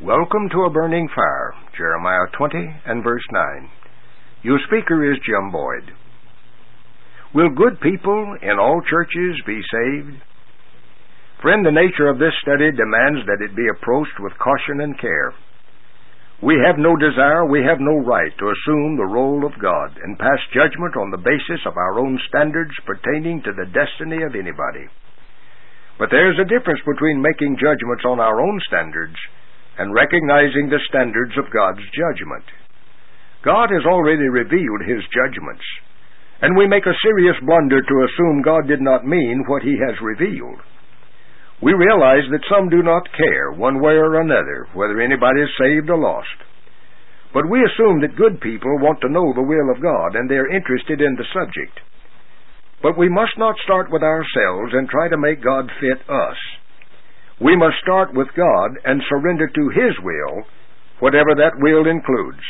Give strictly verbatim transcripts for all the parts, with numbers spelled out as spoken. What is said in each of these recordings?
Welcome to A Burning Fire, Jeremiah twenty and verse nine. Your speaker is Jim Boyd. Will good people in all churches be saved? Friend, the nature of this study demands that it be approached with caution and care. We have no desire, we have no right to assume the role of God and pass judgment on the basis of our own standards pertaining to the destiny of anybody. But there is a difference between making judgments on our own standards and recognizing the standards of God's judgment. God has already revealed His judgments, and we make a serious blunder to assume God did not mean what He has revealed. We realize that some do not care, one way or another, whether anybody is saved or lost. But we assume that good people want to know the will of God, and they are interested in the subject. But we must not start with ourselves and try to make God fit us. We must start with God and surrender to His will, whatever that will includes.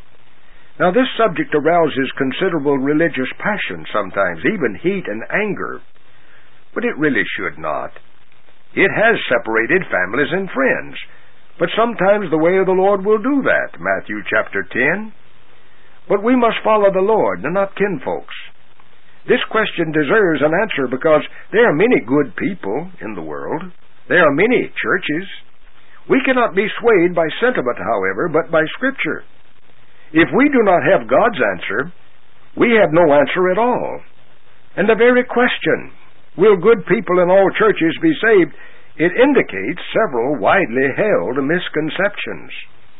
Now, this subject arouses considerable religious passion sometimes, even heat and anger. But it really should not. It has separated families and friends, but sometimes the way of the Lord will do that, Matthew chapter ten. But we must follow the Lord and not kinfolks. This question deserves an answer because there are many good people in the world. There are many churches. We cannot be swayed by sentiment, however, but by Scripture. If we do not have God's answer, we have no answer at all. And the very question, will good people in all churches be saved, it indicates several widely held misconceptions.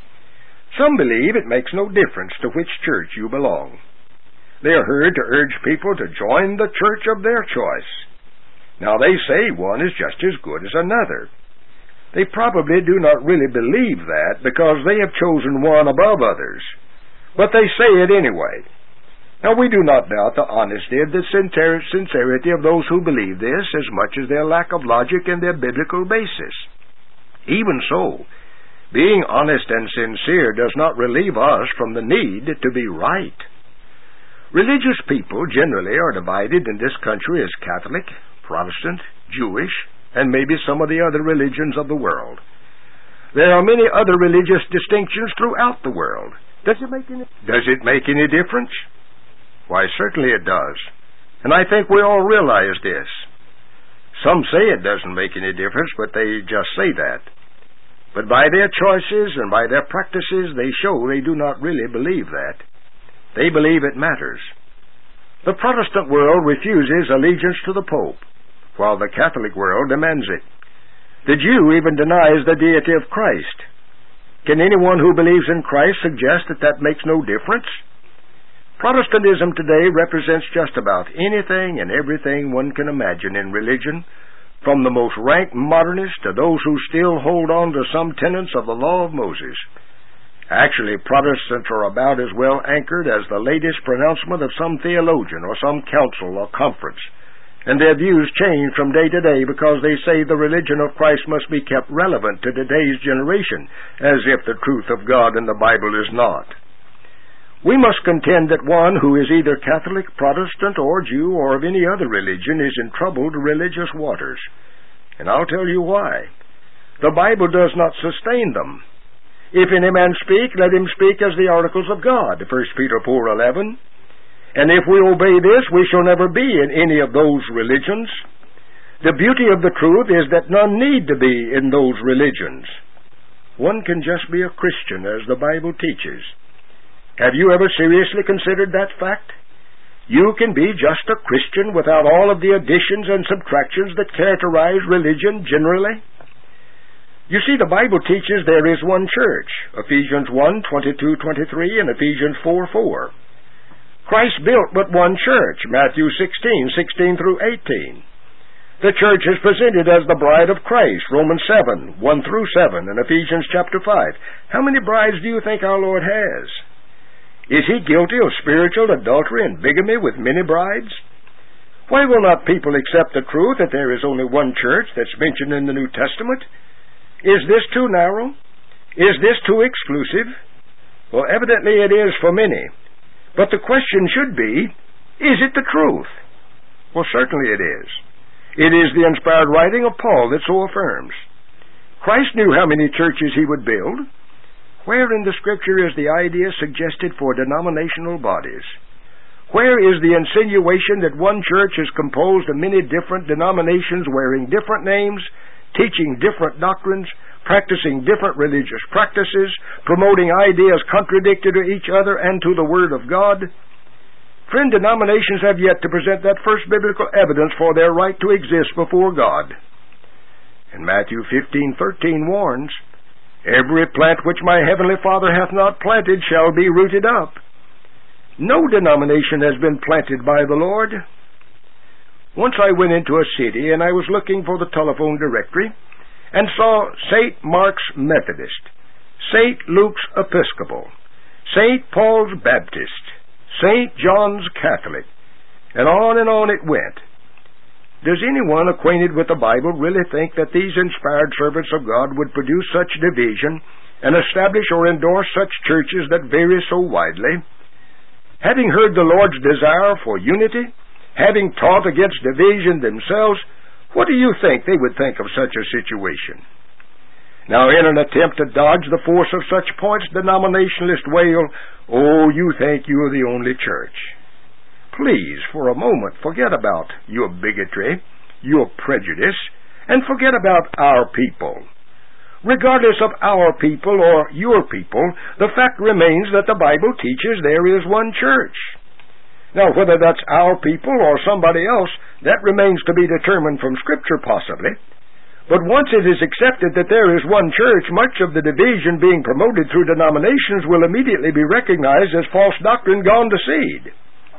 Some believe it makes no difference to which church you belong. They are heard to urge people to join the church of their choice. Now, they say one is just as good as another. They probably do not really believe that because they have chosen one above others. But they say it anyway. Now, we do not doubt the honesty and the sincerity of those who believe this as much as their lack of logic and their biblical basis. Even so, being honest and sincere does not relieve us from the need to be right. Religious people generally are divided in this country as Catholic, Protestant, Jewish, and maybe some of the other religions of the world. There are many other religious distinctions throughout the world. Does it make any, does it make any difference? Why, certainly it does. And I think we all realize this. Some say it doesn't make any difference, but they just say that. But by their choices and by their practices, they show they do not really believe that. They believe it matters. The Protestant world refuses allegiance to the Pope, while the Catholic world demands it. The Jew even denies the deity of Christ. Can anyone who believes in Christ suggest that that makes no difference? Protestantism today represents just about anything and everything one can imagine in religion, from the most rank modernists to those who still hold on to some tenets of the law of Moses. Actually, Protestants are about as well anchored as the latest pronouncement of some theologian or some council or conference. And their views change from day to day because they say the religion of Christ must be kept relevant to today's generation, as if the truth of God in the Bible is not. We must contend that one who is either Catholic, Protestant, or Jew, or of any other religion is in troubled religious waters. And I'll tell you why. The Bible does not sustain them. If any man speak, let him speak as the oracles of God, First Peter four eleven. And if we obey this, we shall never be in any of those religions. The beauty of the truth is that none need to be in those religions. One can just be a Christian, as the Bible teaches. Have you ever seriously considered that fact? You can be just a Christian without all of the additions and subtractions that characterize religion generally. You see, the Bible teaches there is one church, Ephesians one twenty-two twenty-three and Ephesians four four. Christ built but one church, Matthew sixteen sixteen through eighteen. The church is presented as the bride of Christ, Romans seven one through seven, and Ephesians chapter five. How many brides do you think our Lord has? Is He guilty of spiritual adultery and bigamy with many brides? Why will not people accept the truth that there is only one church that's mentioned in the New Testament? Is this too narrow? Is this too exclusive? Well, evidently it is for many. But the question should be, is it the truth? Well, certainly it is. It is the inspired writing of Paul that so affirms. Christ knew how many churches he would build. Where in the Scripture is the idea suggested for denominational bodies? Where is the insinuation that one church is composed of many different denominations wearing different names, teaching different doctrines, practicing different religious practices, promoting ideas contradictory to each other and to the Word of God? Friend, denominations have yet to present that first biblical evidence for their right to exist before God. And Matthew fifteen thirteen warns, "Every plant which my heavenly Father hath not planted shall be rooted up." No denomination has been planted by the Lord. Once I went into a city and I was looking for the telephone directory and saw Saint Mark's Methodist, Saint Luke's Episcopal, Saint Paul's Baptist, Saint John's Catholic, and on and on it went. Does anyone acquainted with the Bible really think that these inspired servants of God would produce such division and establish or endorse such churches that vary so widely? Having heard the Lord's desire for unity, having taught against division themselves, what do you think they would think of such a situation? Now, in an attempt to dodge the force of such points, denominationalists wail, "Oh, you think you're the only church." Please, for a moment, forget about your bigotry, your prejudice, and forget about our people. Regardless of our people or your people, the fact remains that the Bible teaches there is one church. Now, whether that's our people or somebody else, that remains to be determined from Scripture possibly. But once it is accepted that there is one church, much of the division being promoted through denominations will immediately be recognized as false doctrine gone to seed.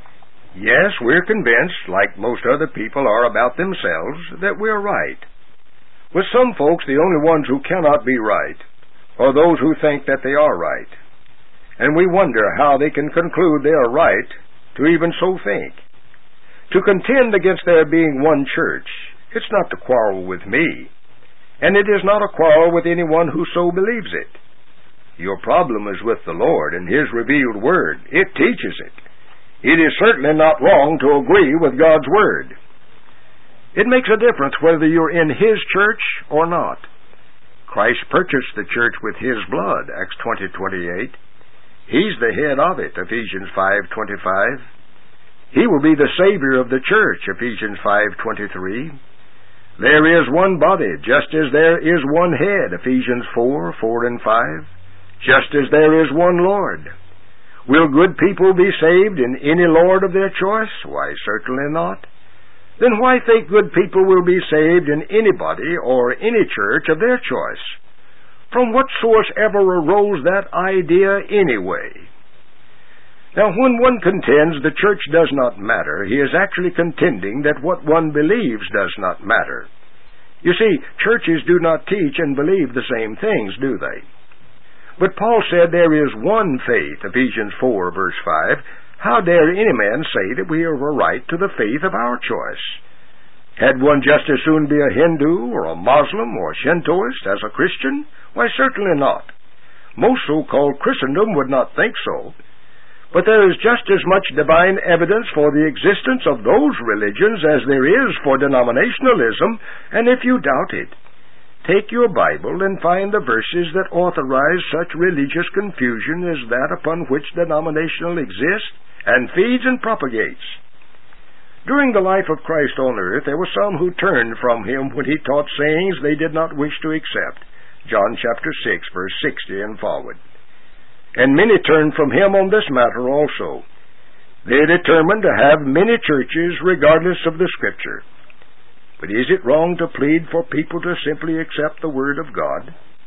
Yes, we're convinced, like most other people are about themselves, that we're right. With some folks, the only ones who cannot be right are those who think that they are right. And we wonder how they can conclude they are right to even so think. To contend against there being one church, it's not to quarrel with me, and it is not a quarrel with anyone who so believes it. Your problem is with the Lord and His revealed Word. It teaches it. It is certainly not wrong to agree with God's Word. It makes a difference whether you're in His church or not. Christ purchased the church with His blood, Acts twenty twenty-eight. He's the head of it, Ephesians five twenty-five. He will be the Savior of the church, Ephesians five twenty-three. There is one body, just as there is one head, Ephesians four four and five. Just as there is one Lord. Will good people be saved in any Lord of their choice? Why, certainly not. Then why think good people will be saved in anybody or any church of their choice? From what source ever arose that idea anyway? Now, when one contends the church does not matter, he is actually contending that what one believes does not matter. You see, churches do not teach and believe the same things, do they? But Paul said there is one faith, Ephesians four, verse five. How dare any man say that we have a right to the faith of our choice? Had one just as soon be a Hindu or a Muslim or a Shintoist as a Christian? Why, certainly not. Most so-called Christendom would not think so. But there is just as much divine evidence for the existence of those religions as there is for denominationalism, and if you doubt it, take your Bible and find the verses that authorize such religious confusion as that upon which denominational exists and feeds and propagates. During the life of Christ on earth, there were some who turned from Him when He taught sayings they did not wish to accept. John chapter six, verse sixty and forward. And many turned from Him on this matter also. They determined to have many churches regardless of the Scripture. But is it wrong to plead for people to simply accept the Word of God?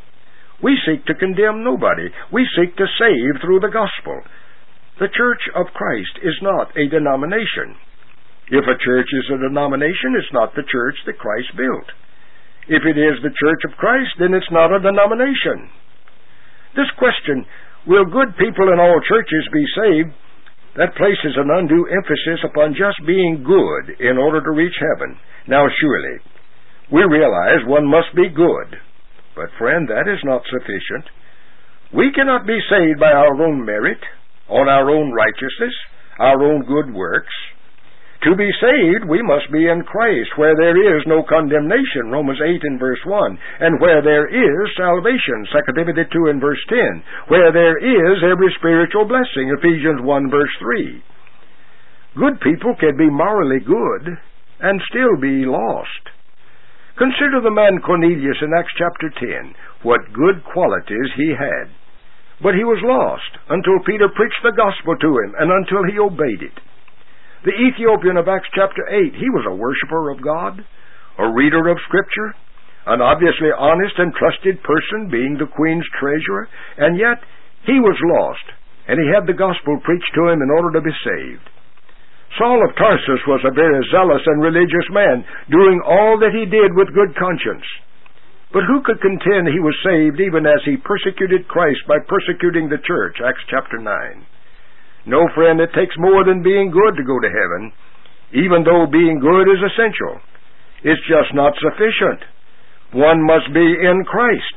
We seek to condemn nobody. We seek to save through the gospel. The Church of Christ is not a denomination. If a church is a denomination, it's not the church that Christ built. If it is the Church of Christ, then it's not a denomination. This question, will good people in all churches be saved, that places an undue emphasis upon just being good in order to reach heaven. Now, surely, we realize one must be good. But, friend, that is not sufficient. We cannot be saved by our own merit, on our own righteousness, our own good works. To be saved, we must be in Christ, where there is no condemnation, Romans eight and verse one, and where there is salvation, Second Timothy two and verse ten, where there is every spiritual blessing, Ephesians one verse three. Good people can be morally good and still be lost. Consider the man Cornelius in Acts chapter ten, what good qualities he had. But he was lost until Peter preached the gospel to him and until he obeyed it. The Ethiopian of Acts chapter eight, he was a worshiper of God, a reader of Scripture, an obviously honest and trusted person, being the queen's treasurer, and yet he was lost, and he had the gospel preached to him in order to be saved. Saul of Tarsus was a very zealous and religious man, doing all that he did with good conscience. But who could contend he was saved even as he persecuted Christ by persecuting the church, Acts chapter nine? No, friend, it takes more than being good to go to heaven, even though being good is essential. It's just not sufficient. One must be in Christ.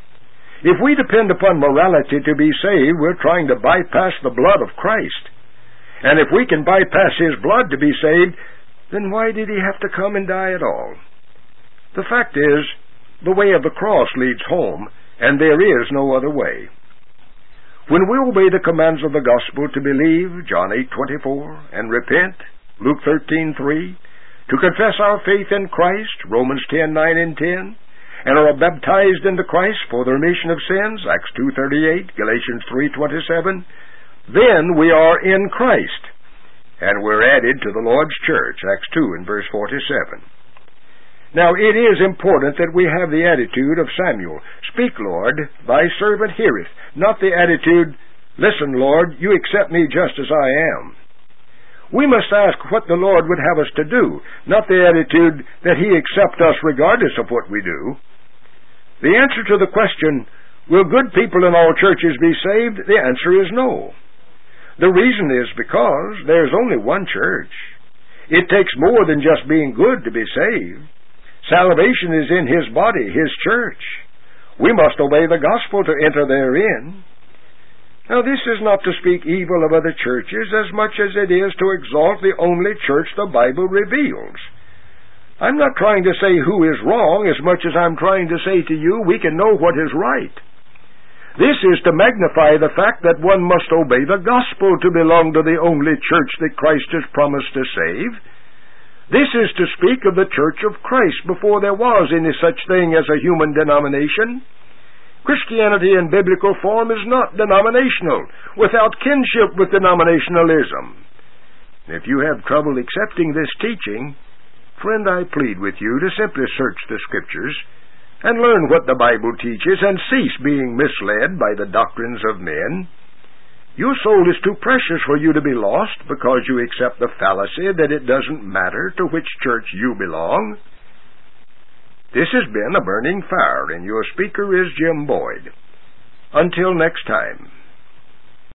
If we depend upon morality to be saved, we're trying to bypass the blood of Christ. And if we can bypass His blood to be saved, then why did He have to come and die at all? The fact is, the way of the cross leads home, and there is no other way. When we obey the commands of the gospel to believe, John eight twenty-four, and repent, Luke thirteen three, to confess our faith in Christ, Romans ten nine and ten, and are baptized into Christ for the remission of sins, Acts two thirty-eight, Galatians three twenty-seven, then we are in Christ, and we're added to the Lord's church, Acts two and verse forty-seven. Now it is important that we have the attitude of Samuel, "Speak, Lord, thy servant heareth," not the attitude, "Listen, Lord, you accept me just as I am." We must ask what the Lord would have us to do, not the attitude that He accept us regardless of what we do. The answer to the question, will good people in all churches be saved? The answer is no. The reason is because there's only one church. It takes more than just being good to be saved. Salvation is in His body, His church. We must obey the gospel to enter therein. Now, this is not to speak evil of other churches as much as it is to exalt the only church the Bible reveals. I'm not trying to say who is wrong as much as I'm trying to say to you we can know what is right. This is to magnify the fact that one must obey the gospel to belong to the only church that Christ has promised to save. This is to speak of the Church of Christ before there was any such thing as a human denomination. Christianity in biblical form is not denominational, without kinship with denominationalism. If you have trouble accepting this teaching, friend, I plead with you to simply search the Scriptures and learn what the Bible teaches and cease being misled by the doctrines of men. Your soul is too precious for you to be lost because you accept the fallacy that it doesn't matter to which church you belong. This has been A Burning Fire, and your speaker is Jim Boyd. Until next time.